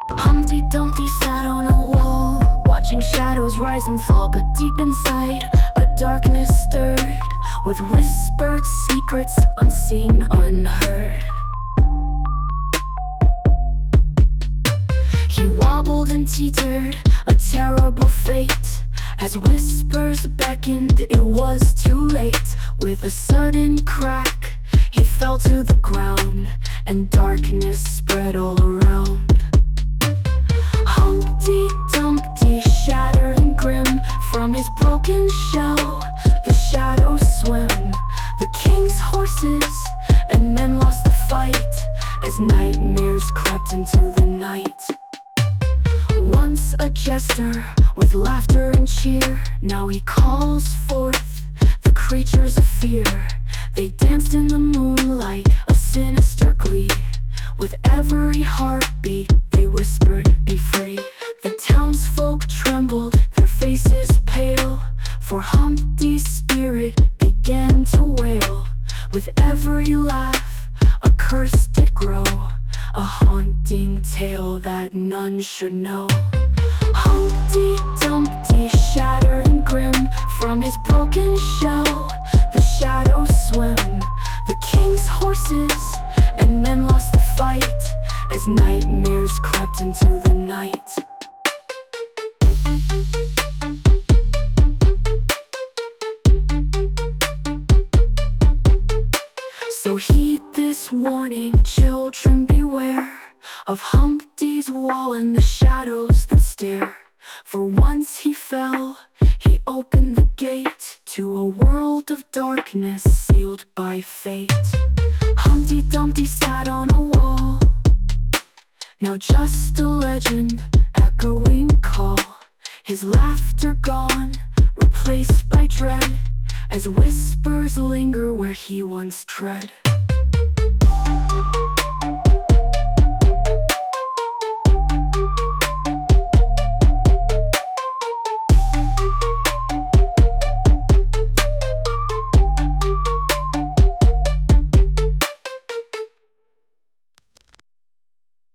Humpty Dumpty sat on a wall, watching shadows rise and fall. But deep inside, a darkness stirred, with whispered secrets unseen, unheard. He wobbled and teetered, a terrible fate. As whispers beckoned, it was too late. With a sudden crack, he fell to the ground, and darkness spread all around. Humpty Dumpty, shattered and grim, from his broken shell the shadows swim. The king's horses and men lost the fight, as nightmares crept into the night. Once a jester with laughter and cheer, now he calls forth the creatures of fear. They danced in the moonlight, a sinister glee. With every heartbeat they whispered, "Be free." The townsfolk trembled, their faces pale, for Humpty's spirit began to wail. With every laugh, a curse did grow, a haunting tale that none should know. Humpty Dumpty, shattered and grim, from his broken shell the shadows swim. The king's horses and men lost the fight, as nightmares crept into the night. So heed this warning, children, beware of Humpty's wall and the shadows that stare. For once he fell, he opened the gate to a world of darkness sealed by fate. Humpty Dumpty sat on a wall, now just a legend, echoing call. His laughter gone, replaced by dread, as whispers linger where he once tread.